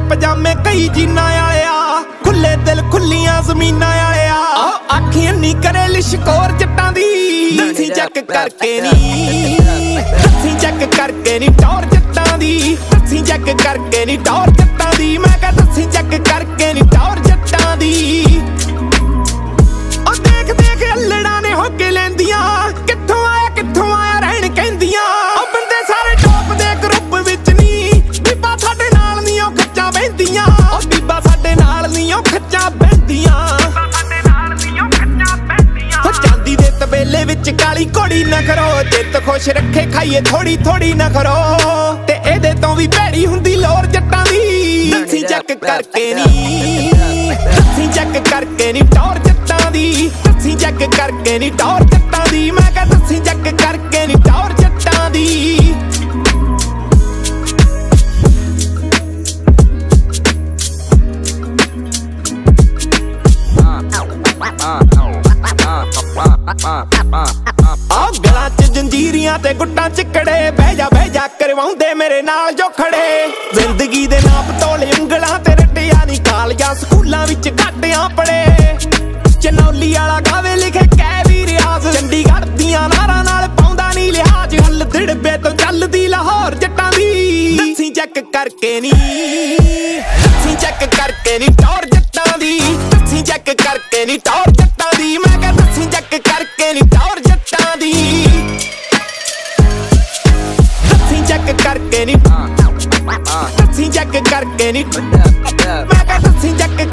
पजामे कई जीना आया खुले दिल खुलियां जमीना आया आखियां नी करे लिशकोर जट्टां दी दस्सी चेक करके नी दस्सी चेक करके नी टौर जट्टां दी दस्सी चेक करके नी टौर जट्टां दी मैं कह दस्सी चेक करके नी टौर जट्टां दी ओ देख देख अल्लड़ा ने होके लैंदियां कित्थों आया रहन कहंदियां ओ बंदे सारे टॉप दे ग्रुप विच नी बीबा साडे नाल नी ओ खच्चां बहंदियां ओ बीबा साडे नाल नी ओ खच्चां बहंदियां हो चांदी दे तबेले विच काली घोड़ी ना करो जित खुश रखे खाइए थोड़ी थोड़ी ना करो ते एदे तों भी भैड़ी हुंदी लोर जट्टां दी दस्सी चेक करके नी दस्सी चेक करके नी टौर जट्टां दी दस्सी चेक करके नी टौर जट्टां दी मैं कह दस्सी चेक करके नी टौर जट्टां दी गलां च जंजीरियां ते गुट्टां चिकड़े बह जा करवाउंदे मेरे नाल जो खड़े जिंदगी दे नाप तोले उंगलां ते रट्टिया नी कालियां स्कूलां विच घाटियां पड़े चनौली वाला गावे लिखे कै भी रियाज चंडीगढ़ दियां नारां नाल पाउंदा नी लिहाज हल दिड़बे तो चलदी लाहौर जट्टां दी दस्सी चेक करके नी दस्सी चेक करके नी टौर जट्टां दी दस्सी चेक करके नी टौर जट्टां दी मैं कह दस्सी चेक करके नी टौर जट्टां दी दस्सी चेक करके नी दस्सी चेक करके नी मैं कह दस्सी चेक